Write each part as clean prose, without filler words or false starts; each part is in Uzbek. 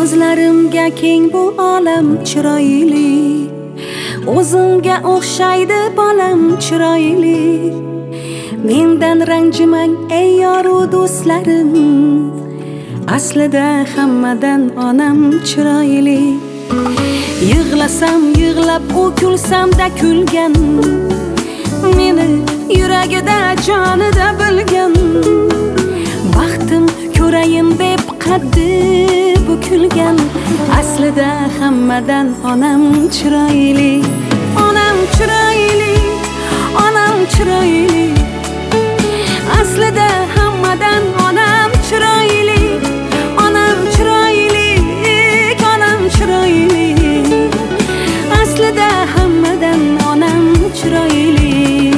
Ko'zlarimga keng bu olam chiroyli, o'zimga o'xshaydi bolam chiroyli. Mendan ranjimang ey yoru do'stlarim, aslida hammadan onam chiroyli. Yig'lasam yig'lab, u kulsamda kulgan, meni yuragida jonida bilgan. Baxtim ko'rayin deb qaddi bukilgan, aslida hammadan onam chiroyli. Onam chiroyli, onam chiroyli, aslida hammadan onam chiroyli. Onam chiroyli, onam chiroyli, aslida hammadan onam chiroyli.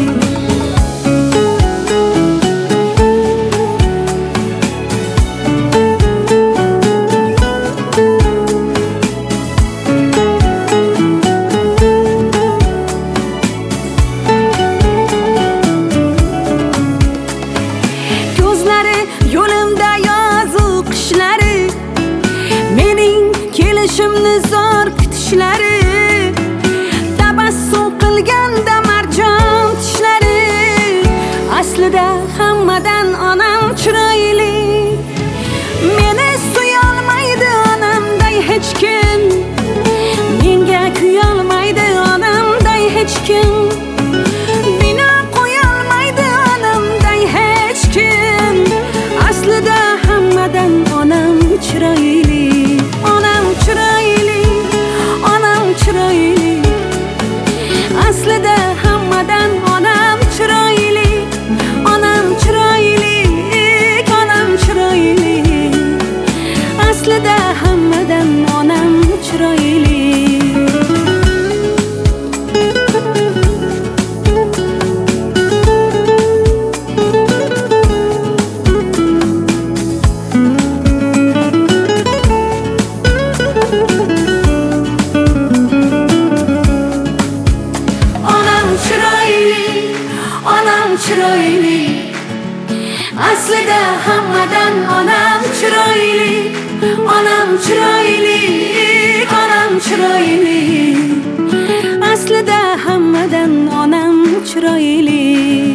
Yo'limda yozu qishlari, mening kelishimni zo'r kutishlari, tabassum qilganda marjon tishlari, aslida hammadan onam chiroyli. Meni suyolmaydi onamday hech kim, menga kuyolmaydi onamday hech kim. Bino qo'yolmaydi onamday hech kim, aslida hammadan onam chiroyli. Onam chiroyli, onam chiroyli, aslida hammadan onam chiroyli. Onam chiroyli, onam chiroyli, aslida hammadan onam chiroyli. Onam chiroyli, aslida hammadan onam chiroyli. Onam chiroyli, onam chiroyli, aslida hammadan onam chiroyli.